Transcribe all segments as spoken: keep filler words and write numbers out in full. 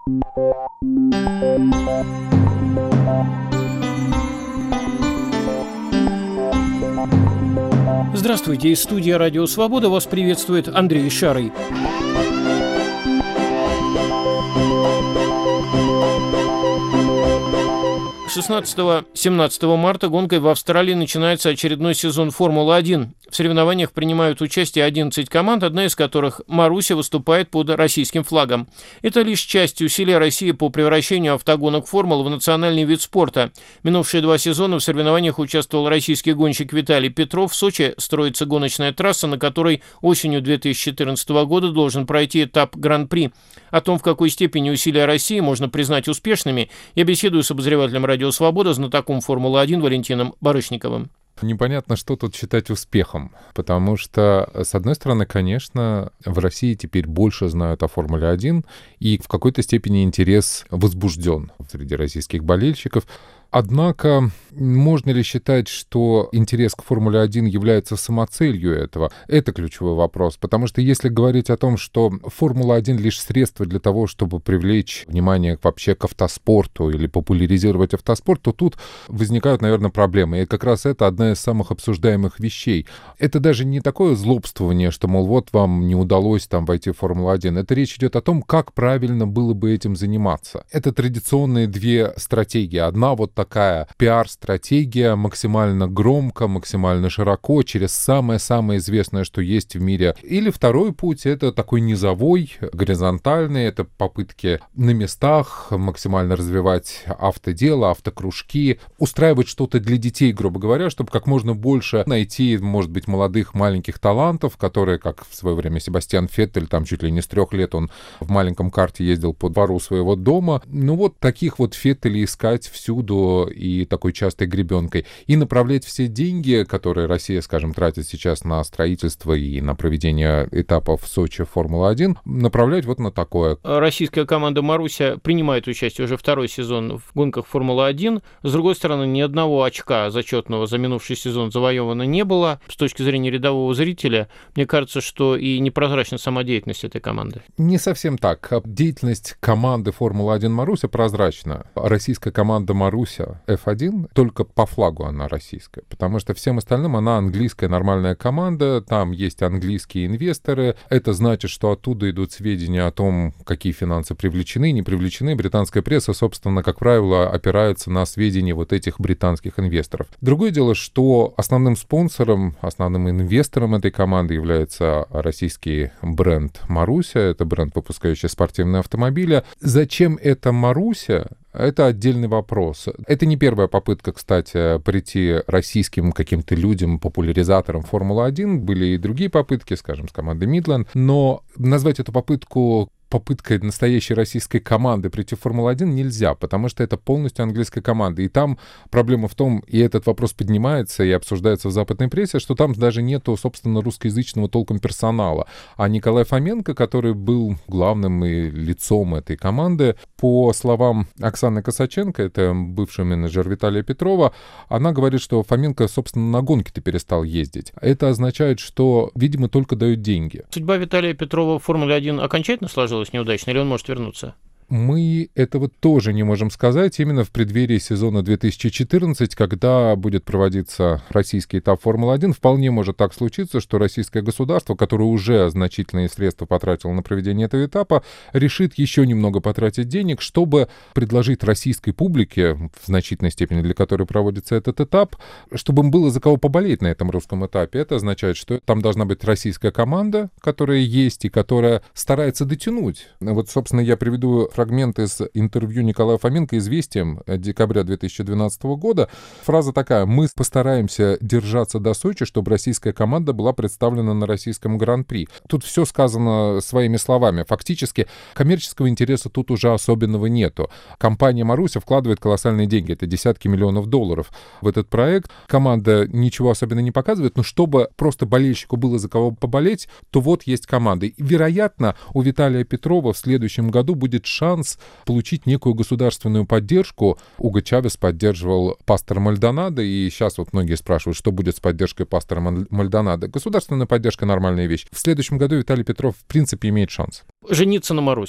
Здравствуйте, из студии «Радио Свобода» вас приветствует Андрей Шарый. шестнадцатого-семнадцатого марта гонкой в Австралии начинается очередной сезон Формулы-один. В соревнованиях принимают участие одиннадцать команд, одна из которых, Маруся, выступает под российским флагом. Это лишь часть усилий России по превращению автогонок формул в национальный вид спорта. Минувшие два сезона в соревнованиях участвовал российский гонщик Виталий Петров. В Сочи строится гоночная трасса, на которой осенью две тысячи четырнадцатого года должен пройти этап Гран-при. О том, в какой степени усилия России можно признать успешными, я беседую с обозревателем «Радио Свобода», знатоком Формулы-один Валентином Барышниковым. Непонятно, что тут считать успехом, потому что, с одной стороны, конечно, в России теперь больше знают о Формуле один, и в какой-то степени интерес возбужден среди российских болельщиков. Однако, можно ли считать, что интерес к Формуле один является самоцелью этого? Это ключевой вопрос, потому что если говорить о том, что Формула один лишь средство для того, чтобы привлечь внимание вообще к автоспорту или популяризировать автоспорт, то тут возникают, наверное, проблемы. И как раз это одна из самых обсуждаемых вещей. Это даже не такое злобствование, что, мол, вот вам не удалось там войти в Формулу один. Это речь идет о том, как правильно было бы этим заниматься. Это традиционные две стратегии. Одна вот такая пиар-стратегия, максимально громко, максимально широко, через самое-самое известное, что есть в мире. Или второй путь — это такой низовой, горизонтальный, это попытки на местах максимально развивать автодело, автокружки, устраивать что-то для детей, грубо говоря, чтобы как можно больше найти, может быть, молодых маленьких талантов, которые, как в свое время Себастьян Феттель, там чуть ли не с трех лет он в маленьком карте ездил по двору своего дома. Ну вот таких вот Феттелей искать всюду и такой частой гребенкой, и направлять все деньги, которые Россия, скажем, тратит сейчас на строительство и на проведение этапов в Сочи Формулы один, направлять вот на такое. Российская команда «Маруся» принимает участие уже второй сезон в гонках Формулы один. С другой стороны, ни одного очка зачетного за минувший сезон завоевано не было. С точки зрения рядового зрителя, мне кажется, что и непрозрачна сама деятельность этой команды. Не совсем так. Деятельность команды Формулы один «Маруся» прозрачна. Российская команда «Маруся» эф один, только по флагу она российская, потому что всем остальным она английская нормальная команда, там есть английские инвесторы, это значит, что оттуда идут сведения о том, какие финансы привлечены, не привлечены. Британская пресса, собственно, как правило, опирается на сведения вот этих британских инвесторов. Другое дело, что основным спонсором, основным инвестором этой команды является российский бренд «Маруся», это бренд, выпускающий спортивные автомобили. Зачем это «Маруся»? Это отдельный вопрос. Это не первая попытка, кстати, прийти российским каким-то людям, популяризаторам Формулы один. Были и другие попытки, скажем, с командой Midland. Но назвать эту попытку попыткой настоящей российской команды прийти в Формулу один нельзя, потому что это полностью английская команда. И там проблема в том, и этот вопрос поднимается и обсуждается в западной прессе, что там даже нету, собственно, русскоязычного толком персонала. А Николай Фоменко, который был главным и лицом этой команды, по словам Оксаны Косаченко, это бывший менеджер Виталия Петрова, она говорит, что Фоменко, собственно, на гонки-то перестал ездить. Это означает, что, видимо, только дают деньги. Судьба Виталия Петрова в Формуле один окончательно сложилась неудачно, или он может вернуться? Мы этого тоже не можем сказать именно в преддверии сезона две тысячи четырнадцать, когда будет проводиться российский этап Формулы один. Вполне может так случиться, что российское государство, которое уже значительные средства потратило на проведение этого этапа, решит еще немного потратить денег, чтобы предложить российской публике, в значительной степени для которой проводится этот этап, чтобы им было за кого поболеть на этом русском этапе. Это означает, что там должна быть российская команда, которая есть и которая старается дотянуть. Вот, собственно, я приведу фрагмент из интервью Николая Фоменко «Известиям» декабря две тысячи двенадцатого года. Фраза такая: «Мы постараемся держаться до Сочи, чтобы российская команда была представлена на российском Гран-при». Тут все сказано своими словами. Фактически коммерческого интереса тут уже особенного нету. Компания «Маруся» вкладывает колоссальные деньги, это десятки миллионов долларов в этот проект. Команда ничего особенно не показывает, но чтобы просто болельщику было за кого поболеть, то вот есть команда. И, вероятно, у Виталия Петрова в следующем году будет шанс получить некую государственную поддержку. Уго Чавес поддерживал пастора Мальдонадо, и сейчас вот многие спрашивают, что будет с поддержкой пастора Мальдонадо. Государственная поддержка — нормальная вещь. В следующем году Виталий Петров в принципе имеет шанс. Жениться на Марусе.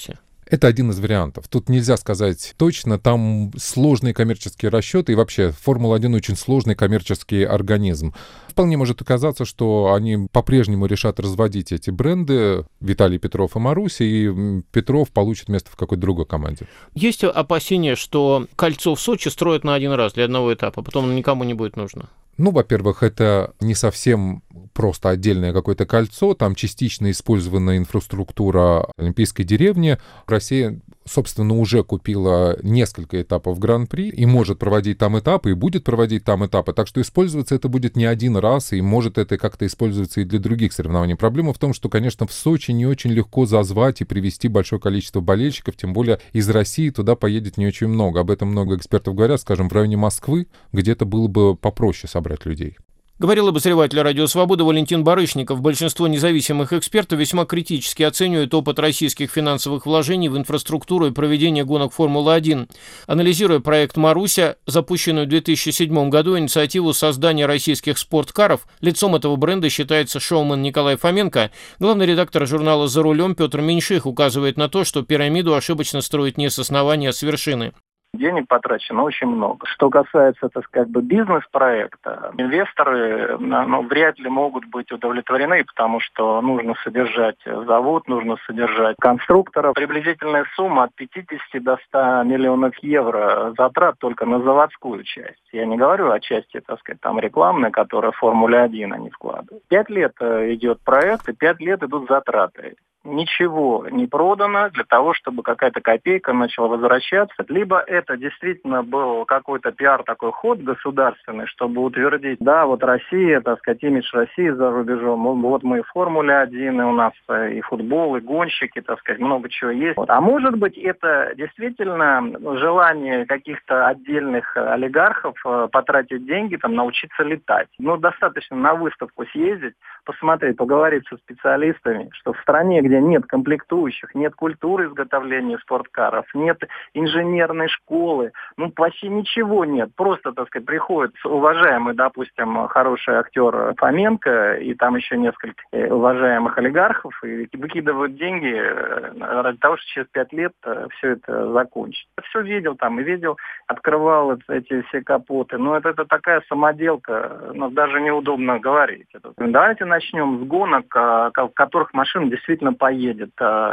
Это один из вариантов. Тут нельзя сказать точно, там сложные коммерческие расчеты, и вообще Формула один очень сложный коммерческий организм. Вполне может оказаться, что они по-прежнему решат разводить эти бренды, Виталий Петров и Маруся, и Петров получит место в какой-то другой команде. Есть опасения, что кольцо в Сочи строят на один раз для одного этапа, потом оно никому не будет нужно? Ну, во-первых, это не совсем просто отдельное какое-то кольцо, там частично использована инфраструктура Олимпийской деревни. Россия, собственно, уже купила несколько этапов Гран-при и может проводить там этапы, и будет проводить там этапы, так что использоваться это будет не один раз, и может это как-то использоваться и для других соревнований. Проблема в том, что, конечно, в Сочи не очень легко зазвать и привести большое количество болельщиков, тем более из России туда поедет не очень много. Об этом много экспертов говорят, скажем, в районе Москвы где-то было бы попроще собрать людей. Говорил обозреватель «Радио Свобода» Валентин Барышников. Большинство независимых экспертов весьма критически оценивают опыт российских финансовых вложений в инфраструктуру и проведение гонок Формулы один. Анализируя проект «Маруся», запущенную в две тысячи седьмом году инициативу создания российских спорткаров, лицом этого бренда считается шоумен Николай Фоменко. Главный редактор журнала «За рулем» Петр Меньших указывает на то, что пирамиду ошибочно строить не с основания, а с вершины. Денег потрачено очень много. Что касается, так сказать, бизнес-проекта, инвесторы ну, вряд ли могут быть удовлетворены, потому что нужно содержать завод, нужно содержать конструкторов. Приблизительная сумма от пятидесяти до ста миллионов евро затрат только на заводскую часть. Я не говорю о части, так сказать, там рекламной, которая в Формуле один они вкладывают. Пять лет идет проект, и пять лет идут затраты. Ничего не продано для того, чтобы какая-то копейка начала возвращаться. Либо это действительно был какой-то пиар, такой ход государственный, чтобы утвердить, да, вот Россия, так сказать, имидж России за рубежом. Вот мы и в Формуле один, и у нас и футбол, и гонщики, так сказать, много чего есть. Вот. А может быть, это действительно желание каких-то отдельных олигархов потратить деньги, там, научиться летать. Ну, достаточно на выставку съездить, посмотреть, поговорить со специалистами, что в стране, где нет комплектующих, нет культуры изготовления спорткаров, нет инженерной школы, ну почти ничего нет. Просто, так сказать, приходит уважаемый, допустим, хороший актер Фоменко и там еще несколько уважаемых олигархов и выкидывают деньги ради того, что через пять лет все это закончится. Все видел там и видел, открывал эти все капоты. Но это, это такая самоделка, ну, даже неудобно говорить. Давайте начнем с гонок, в которых машина действительно поедет.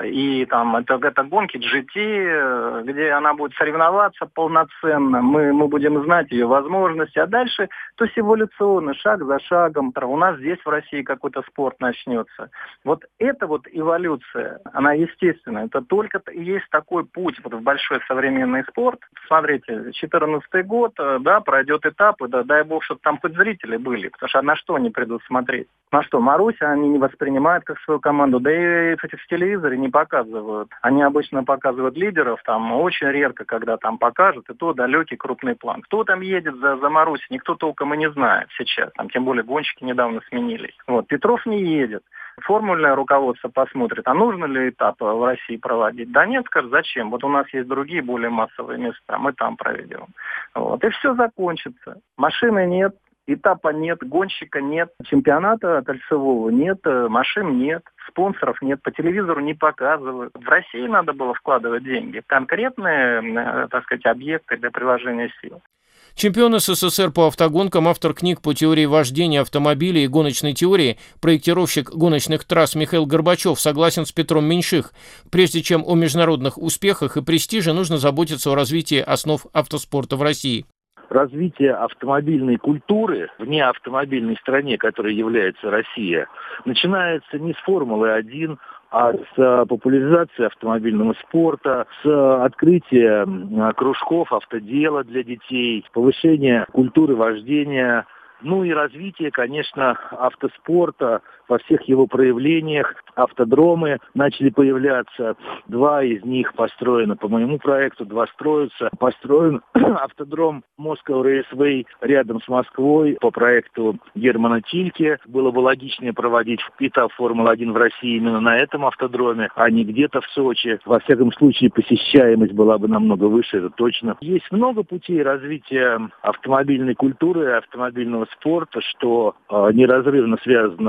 И там это, это гонки джи ти, где она будет соревноваться полноценно. Мы, мы будем знать ее возможности. А дальше то есть эволюционно, шаг за шагом. У нас здесь в России какой-то спорт начнется. Вот эта вот эволюция, она естественная. Это только и есть такой путь вот в большой современный спорт. Смотрите, четырнадцатый год, да, пройдет этапы, да, дай бог, чтобы там хоть зрители были. Потому что на что они придут смотреть? На что? Маруся они не воспринимают как свою команду. Да и в телевизоре не показывают. Они обычно показывают лидеров, там очень редко, когда там покажут, и то далекий крупный план. Кто там едет за, за Марусей, никто толком и не знает сейчас. Там, тем более гонщики недавно сменились. Вот. Петров не едет. Формульное руководство посмотрит, а нужно ли этап в России проводить. Да нет, скажет, зачем? Вот у нас есть другие более массовые места, мы там проведем. Вот. И все закончится. Машины нет. Этапа нет, гонщика нет, чемпионата кольцевого нет, машин нет, спонсоров нет, по телевизору не показывают. В России надо было вкладывать деньги в конкретные, так сказать, объекты для приложения сил. Чемпион СССР по автогонкам, автор книг по теории вождения автомобилей и гоночной теории, проектировщик гоночных трасс Михаил Горбачев согласен с Петром Меньших. Прежде чем о международных успехах и престиже, нужно заботиться о развитии основ автоспорта в России. Развитие автомобильной культуры в неавтомобильной стране, которой является Россия, начинается не с Формулы один, а с популяризации автомобильного спорта, с открытия кружков автодела для детей, повышения культуры вождения, ну и развитие, конечно, автоспорта во всех его проявлениях. Автодромы начали появляться. Два из них построены по моему проекту, два строятся. Построен автодром Moscow Raceway рядом с Москвой по проекту Германа Тильке. Было бы логичнее проводить этап Формулы один в России именно на этом автодроме, а не где-то в Сочи. Во всяком случае, посещаемость была бы намного выше, это точно. Есть много путей развития автомобильной культуры, автомобильного спорта, что э, неразрывно связано друг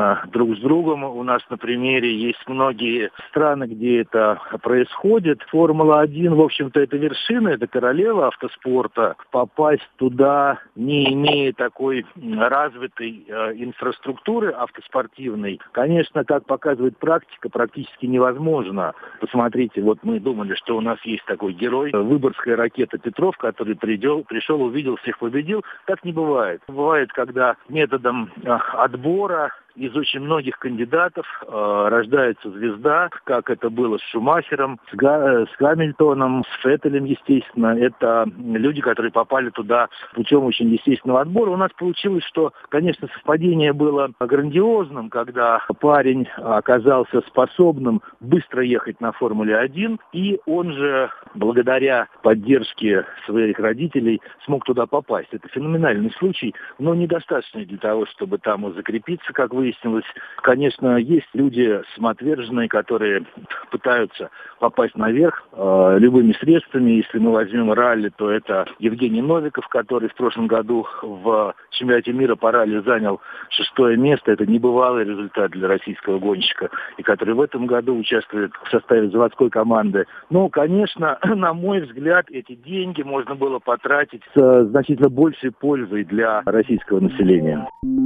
друг с другом. У нас на примере есть многие страны, где это происходит. Формула-один, в общем-то, это вершина, это королева автоспорта. Попасть туда, не имея такой развитой э, инфраструктуры автоспортивной, конечно, как показывает практика, практически невозможно. Посмотрите, вот мы думали, что у нас есть такой герой, выборгская ракета Петров, который придел, пришел, увидел, всех победил. Так не бывает. Бывает, когда методом э, отбора из очень многих кандидатов э, рождается звезда, как это было с Шумахером, с, Га- с Гамильтоном, с Феттелем, естественно. Это люди, которые попали туда путем очень естественного отбора. У нас получилось, что, конечно, совпадение было грандиозным, когда парень оказался способным быстро ехать на Формуле один, и он же, благодаря поддержке своих родителей, смог туда попасть. Это феноменальный случай, но недостаточный для того, чтобы там и закрепиться, как вы выяснилось. Конечно, есть люди самоотверженные, которые пытаются попасть наверх э, любыми средствами. Если мы возьмем ралли, то это Евгений Новиков, который в прошлом году в чемпионате мира по ралли занял шестое место. Это небывалый результат для российского гонщика, и который в этом году участвует в составе заводской команды. Ну, конечно, на мой взгляд, эти деньги можно было потратить с значительно большей пользой для российского населения.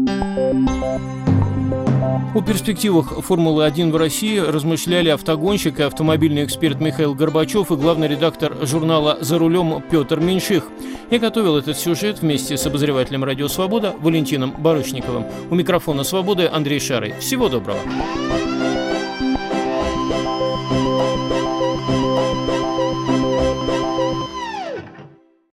О перспективах Формулы-один в России размышляли автогонщик и автомобильный эксперт Михаил Горбачев и главный редактор журнала «За рулем» Петр Меньших. Я готовил этот сюжет вместе с обозревателем «Радио Свобода» Валентином Барышниковым. У микрофона «Свободы» Андрей Шарый. Всего доброго.